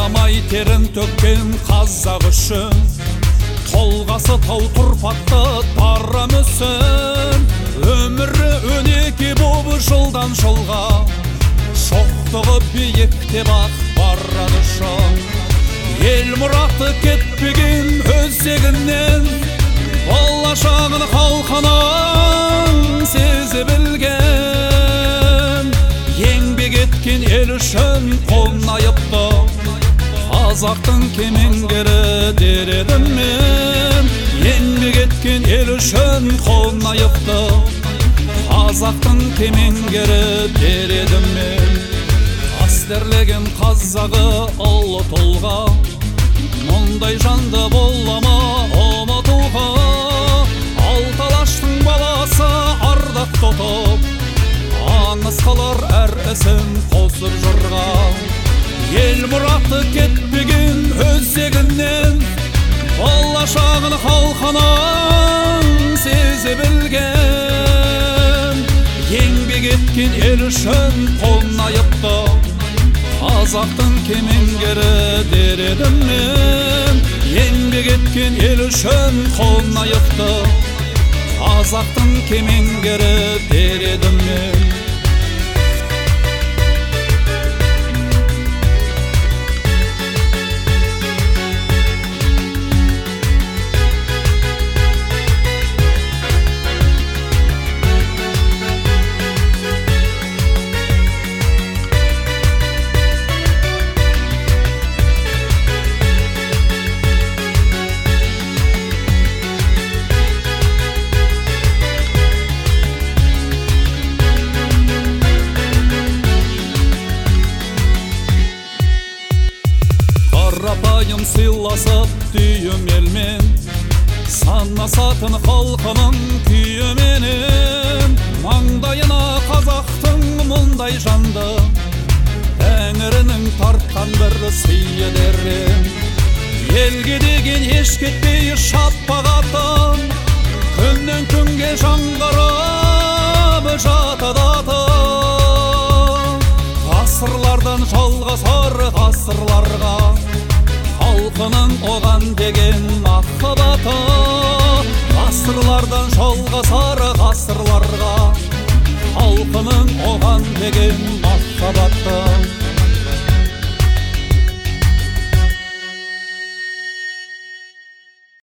аямай терін төккен қазақ үшін, толғасы тау тұрпақты дара мүсін. Өмірі өнеке боп жылдан жылға, шоқтығы биікте бақ барады шың. Ел мұраты кетпеген өзегінен, болашағын халқының сезе білген. Еңбек еткен ел үшін қолын айыпты, қазақтың кемеңгері дер едім мен. Еңбек еткен ел үшін қолын айыпты, қазақтың кемеңгері дер едім мен. Қастерлеген қазағы ұлы тұлға, мұндай жанды болама ұмытуға. Алты алаштың баласы ардақ тұтып, аңыз қалар әр ісін қосып жырға. Ел мұраты кетпеген өзегінен, болашағын халқының сезе білген. Еңбек еткен ел үшін қолын айыпты, қазақтың кемеңгері дер едім мен. Еңбек еткен ел үшін қолын айыпты, қазақтың кемеңгері дер едім мен. Қарапайым сыйласып түйім елмен, санасатын халқының күйіменен. Маңдайына қазақтың мұндай жанды, тәңірінің тартқан бір сыйы дерен. Елге деген еш кетпей шапағатын, күннен күнге жаңғырып жатады атын. Ғасырлардан жалғасар ғасырларға, халқының оған деген махаббаты. Ғасырлардан жалғасар ғасырларға, халқының оған деген махаббаты.